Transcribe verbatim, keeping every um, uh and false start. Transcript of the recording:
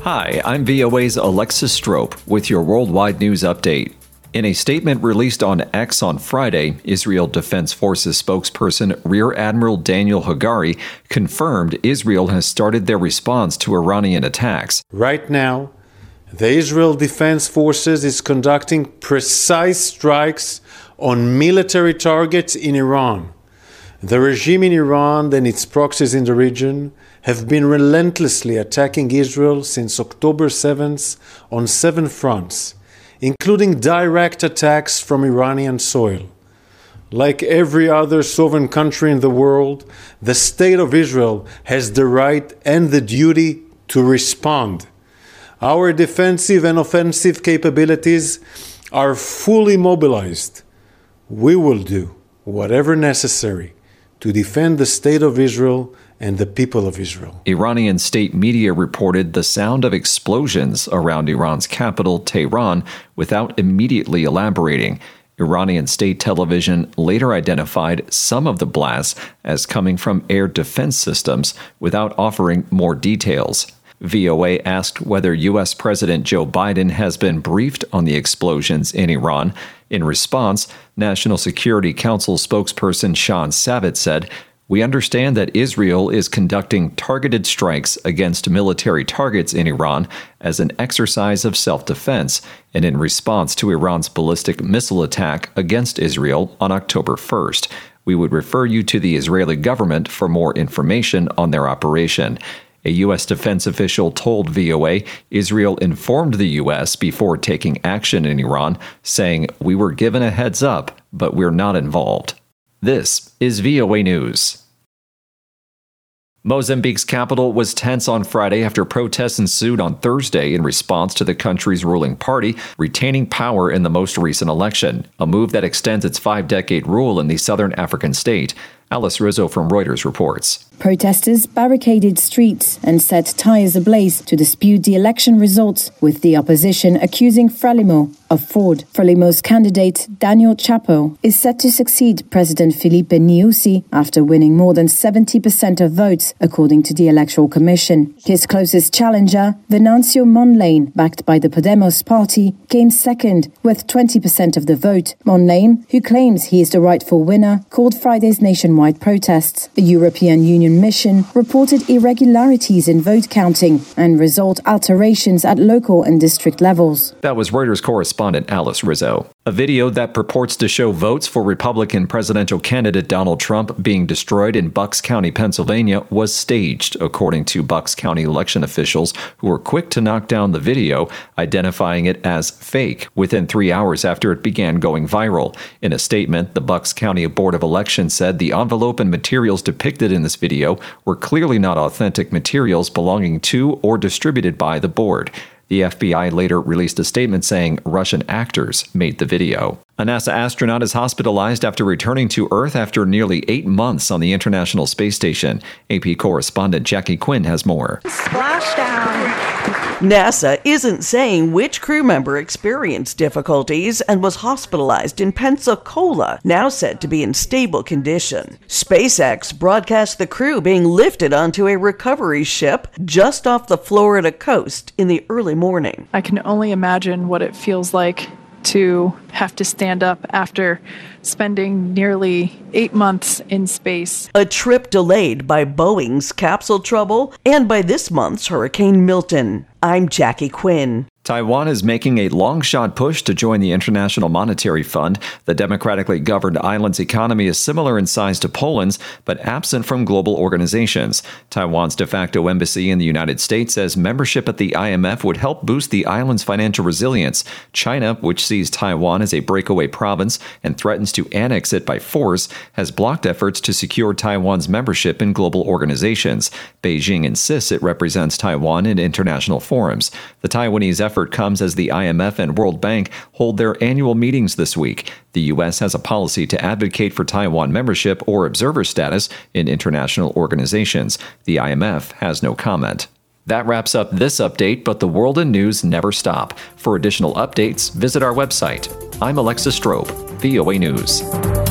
Hi, I'm V O A's Alexis Strope with your worldwide news update. In a statement released on X on Friday, Israel Defense Forces spokesperson Rear Admiral Daniel Hagari confirmed Israel has started their response to Iranian attacks. Right now, the Israel Defense Forces is conducting precise strikes on military targets in Iran. The regime in Iran and its proxies in the region have been relentlessly attacking Israel since October seventh on seven fronts, including direct attacks from Iranian soil. Like every other sovereign country in the world, the State of Israel has the right and the duty to respond. Our defensive and offensive capabilities are fully mobilized. We will do whatever necessary to defend the State of Israel and the people of Israel. Iranian state media reported the sound of explosions around Iran's capital, Tehran, without immediately elaborating. Iranian state television later identified some of the blasts as coming from air defense systems without offering more details. V O A asked whether U S President Joe Biden has been briefed on the explosions in Iran. In response, National Security Council spokesperson Sean Savit said, "We understand that Israel is conducting targeted strikes against military targets in Iran as an exercise of self-defense and in response to Iran's ballistic missile attack against Israel on October first. We would refer you to the Israeli government for more information on their operation." A U S defense official told V O A Israel informed the U S before taking action in Iran, saying, "We were given a heads up, but we're not involved." This is V O A News. Mozambique's capital was tense on Friday after protests ensued on Thursday in response to the country's ruling party retaining power in the most recent election, a move that extends its five-decade rule in the southern African state. Alice Rizzo from Reuters reports. Protesters barricaded streets and set tires ablaze to dispute the election results, with the opposition accusing Frelimo of fraud. Frelimo's candidate, Daniel Chapo, is set to succeed President Filipe Nyusi after winning more than seventy percent of votes, according to the Electoral Commission. His closest challenger, Venancio Mondlane, backed by the Podemos party, came second with twenty percent of the vote. Mondlane, who claims he is the rightful winner, called Friday's nationwide protests. The European Union mission reported irregularities in vote counting and result alterations at local and district levels. That was Reuters correspondent Alice Rizzo. A video that purports to show votes for Republican presidential candidate Donald Trump being destroyed in Bucks County, Pennsylvania, was staged, according to Bucks County election officials who were quick to knock down the video, identifying it as fake within three hours after it began going viral. In a statement, the Bucks County Board of Elections said the envelope and materials depicted in this video were clearly not authentic materials belonging to or distributed by the board. The F B I later released a statement saying Russian actors made the video. A NASA astronaut is hospitalized after returning to Earth after nearly eight months on the International Space Station. A P correspondent Jackie Quinn has more. Splashdown. NASA isn't saying which crew member experienced difficulties and was hospitalized in Pensacola, now said to be in stable condition. SpaceX broadcast the crew being lifted onto a recovery ship just off the Florida coast in the early morning. I can only imagine what it feels like to have to stand up after spending nearly eight months in space. A trip delayed by Boeing's capsule trouble and by this month's Hurricane Milton. I'm Jackie Quinn. Taiwan is making a long-shot push to join the International Monetary Fund. The democratically governed island's economy is similar in size to Poland's, but absent from global organizations. Taiwan's de facto embassy in the United States says membership at the I M F would help boost the island's financial resilience. China, which sees Taiwan as a breakaway province and threatens to annex it by force, has blocked efforts to secure Taiwan's membership in global organizations. Beijing insists it represents Taiwan in international forums. The Taiwanese effort comes as the I M F and World Bank hold their annual meetings this week. The U S has a policy to advocate for Taiwan membership or observer status in international organizations. The I M F has no comment. That wraps up this update, but the world and news never stop. For additional updates, visit our website. I'm Alexis Strope, V O A News.